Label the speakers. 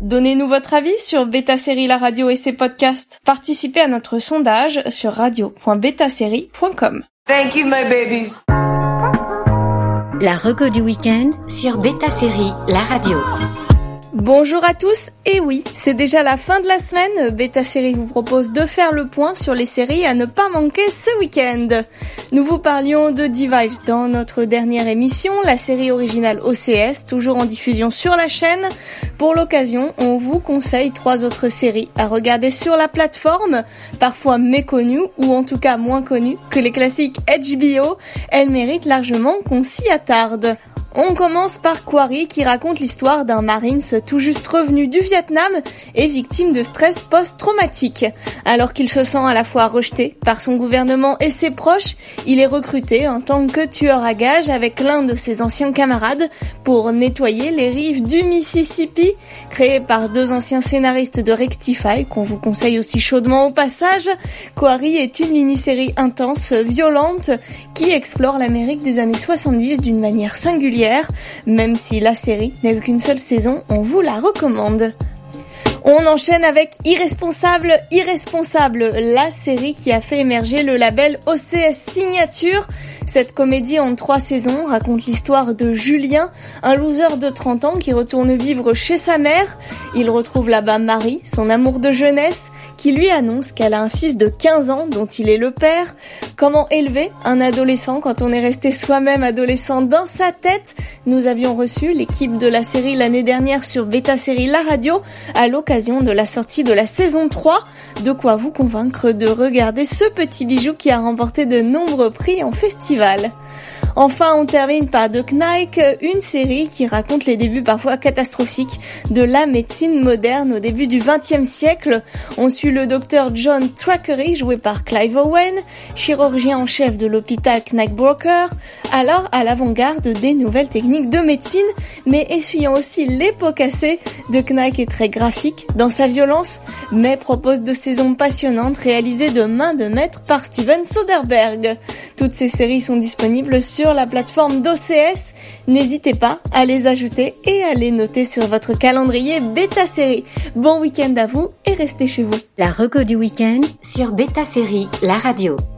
Speaker 1: Donnez-nous votre avis sur Beta Série La Radio et ses podcasts. Participez à notre sondage sur radio.betasérie.com.
Speaker 2: Thank you, my babies.
Speaker 3: La reco du week-end sur Beta Série La Radio.
Speaker 1: Bonjour à tous, et oui, c'est déjà la fin de la semaine. Beta Série vous propose de faire le point sur les séries à ne pas manquer ce week-end. Nous vous parlions de Device dans notre dernière émission, la série originale OCS, toujours en diffusion sur la chaîne. Pour l'occasion, on vous conseille 3 autres séries à regarder sur la plateforme, parfois méconnues ou en tout cas moins connues que les classiques HBO. Elles méritent largement qu'on s'y attarde. On commence par Quarry qui raconte l'histoire d'un Marines tout juste revenu du Vietnam et victime de stress post-traumatique. Alors qu'il se sent à la fois rejeté par son gouvernement et ses proches, il est recruté en tant que tueur à gages avec l'un de ses anciens camarades pour nettoyer les rives du Mississippi. Créé par 2 anciens scénaristes de Rectify, qu'on vous conseille aussi chaudement au passage, Quarry est une mini-série intense, violente, qui explore l'Amérique des années 70 d'une manière singulière. Même si la série n'a eu qu'une seule saison, on vous la recommande. On enchaîne avec Irresponsable, la série qui a fait émerger le label OCS Signature. Cette comédie en 3 saisons raconte l'histoire de Julien, un loser de 30 ans qui retourne vivre chez sa mère. Il retrouve là-bas Marie, son amour de jeunesse, qui lui annonce qu'elle a un fils de 15 ans dont il est le père. Comment élever un adolescent quand on est resté soi-même adolescent dans sa tête? Nous avions reçu l'équipe de la série l'année dernière sur Beta Série La Radio à l'occasion de la sortie de la saison 3, de quoi vous convaincre de regarder ce petit bijou qui a remporté de nombreux prix en festival. Enfin, on termine par The Knight, une série qui raconte les débuts parfois catastrophiques de la médecine moderne au début du XXe siècle. On suit le docteur John Thackeray, joué par Clive Owen, chirurgien en chef de l'hôpital Knickerbocker, alors à l'avant-garde des nouvelles techniques de médecine, mais essuyant aussi les pots cassés. The Knight est très graphique dans sa violence, mais propose 2 saisons passionnantes réalisées de main de maître par Steven Soderbergh. Toutes ces séries sont disponibles sur la plateforme d'OCS. N'hésitez pas à les ajouter et à les noter sur votre calendrier Beta Série. Bon week-end à vous et restez chez vous.
Speaker 3: La reco du week-end sur Beta Série La Radio.